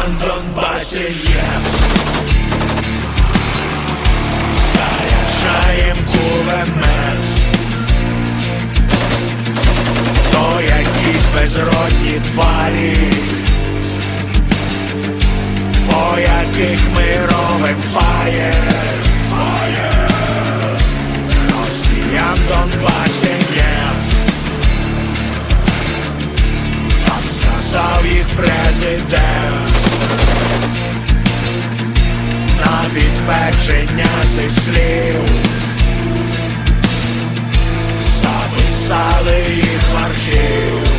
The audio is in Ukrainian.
на Донбасі нефть. Заряджаєм кулемет. То якісь безродні тварі, по яких ми робим фаєр. Росіян в Донбасі нефть. А сказав їх президент. На підтвердження цих слів записали їх в архів.